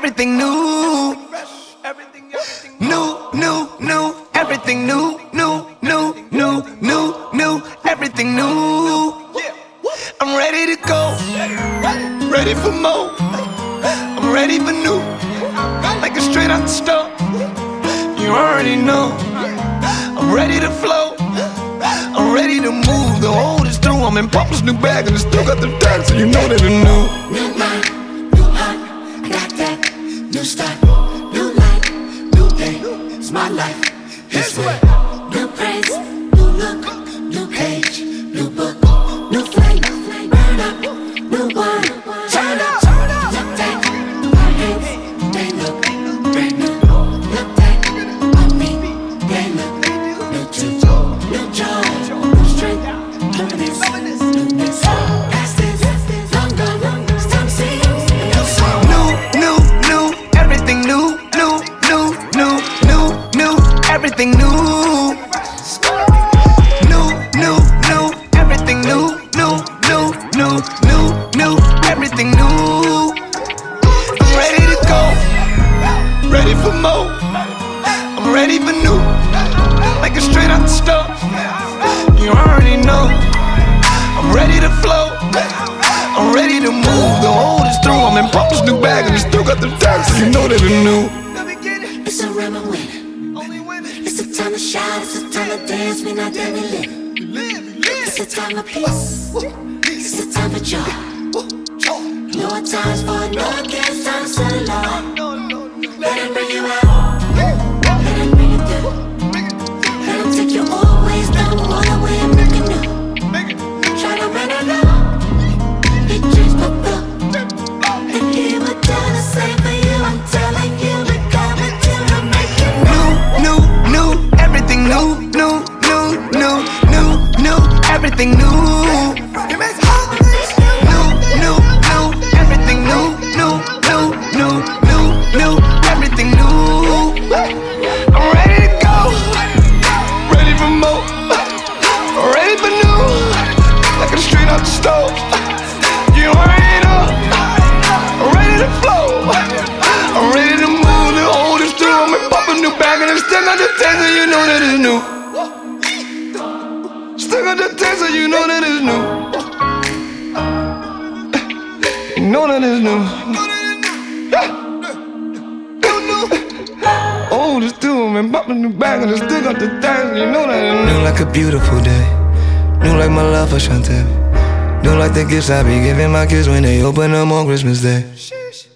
everything new. New, new, new, everything new, new, new, new, new, new, everything new. I'm ready to go, ready for more. I'm ready for new, like it's straight out the store. You already know, I'm ready to flow. I'm ready to move, the old is through. I'm in Papa's new bag and it's still got the tags, so you know that it's new. New mind, new heart, I got that new start, new life, new day. It's my life, this way. New praise, new look, new page, new book, new flame, burn up, new wine, turn up. Look back, my hands, they look brand new. Look back, my feet, they look new too. New joy, new strength, newness, newness. Past is long gone, it's time to see a new song. New, new, everything new, new, new, new, new, new, everything new. New, new, new, everything new, new, new, new, new, new, everything new. I'm ready to go, ready for more. I'm ready for new, like it's straight out the store. You already know, I'm ready to flow. I'm ready to move, the old is through. I'm in Papa's new bag and it's still got the tags, so you know that it's new. It's a rhyme I'm winning. It's a time to shout, it's a time to dance, we not there, we live. It's a time of peace, it's a time for joy. No times for no against, time to settle on. Let him bring you out, let him bring you through. Let him take you always down, all the way and make it new. Try to run it out, he changed my flow. And he would tell the same for you, I'm telling you, we got it till we make it new. New, new, everything new, new, new, new, new, new, everything new. New, new, new, everything new, new, new, new, new, new, everything new. I'm ready to go, ready for more, ready for new, like it's straight out the stove. You already know, I'm ready to flow. I'm ready to move, the old is through. I'm in Papa's new bag and it's still got the tags, so you know that it's new. Still got the tags, so you know that it's new. You know that it's new. Old is through, I'm in Papa's new bag and it's still got the tags, so you know that it's new. New like a beautiful day, new like my love for Shantae, new like the gifts I be giving my kids when they open them on Christmas Day.